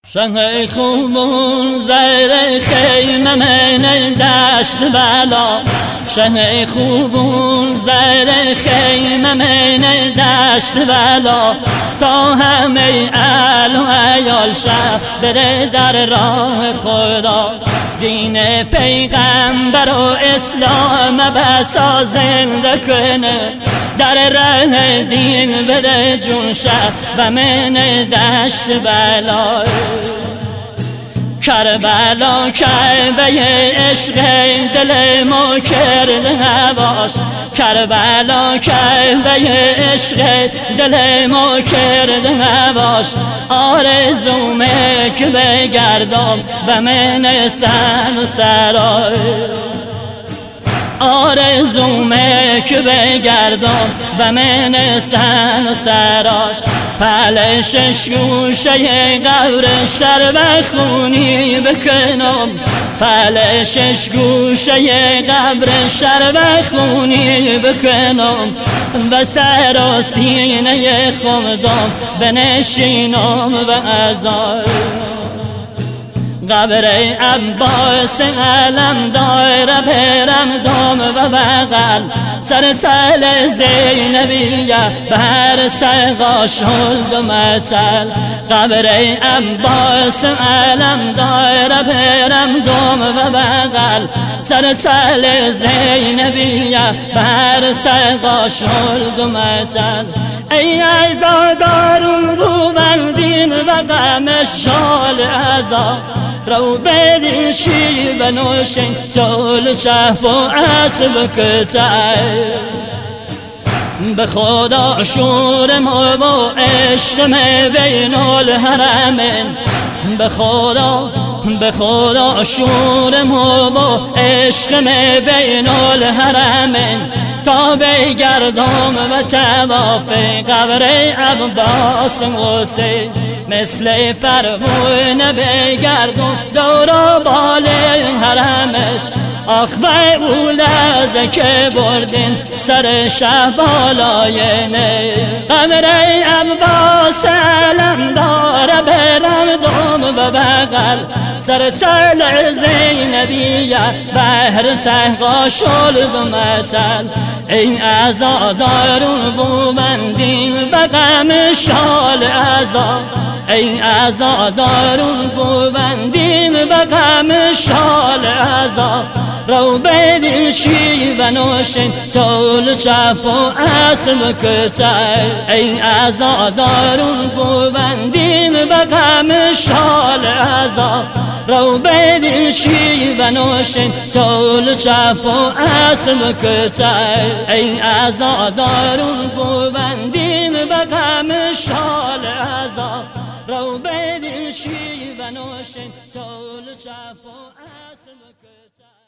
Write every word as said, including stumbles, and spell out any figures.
شنگ خوبون زیر خیمه من دشت بلا شنگ خوبون زیر خیمه من دشت بلا تا همه اهل و عیال شهر بره در راه خدا دین پیغمبر و اسلام بسا زنده کنه در راه دین بده جون شهر و من دشت بلا کربلا کعبه عشق دل ما کرده هواش کربلا کعبه عشق دل ما کرده هواش آرزومه که بگردم و من سن و سرای آرزومه که بگردم و من سن و سراش پلشش گوشه قبر شر و خونی بکنم پلشش گوشه قبر شر و خونی بکنم و سر و سینه خودم بنشینم و ازار قبر عباس علم داره برم دام و بغل سر تل زینبیه بر سقا شلد و متل قبر عباس علم داره برم دام و بغل سر تل زینبیه بر سقا شلد و متل ای عزادارون رو بندین و غم شال عزا رو بدین شیب نوشین طول چهف و اسب کتر به خدا شور ما و عشق ما بین الحرمین به خدا به خدا شور ما و عشق ما بین الحرمین تا بگردم و تواف قبر عباس حسین مثل پروانه بگردم دور بال حرمش آخ و او لحظه که بردین سر شه بالای نه قبر عباس علم داره برم دم و بغل سر تل زینبیه بهر سقا شلد و متل ای عزادارون بوبندین و غم شال عزا ای عزادارون بوبندین و غم شال عزا رو بدین شیب و نوشین طول چف و اسب کتر ای عزادارون بوبندین و غم شال عزا رو بدین شیب و نوشین طول چف و اسب کتر ای عزادارون بوبندین و غم شال عزا رو بدین شیب و نوشین طول چف و اسب کتر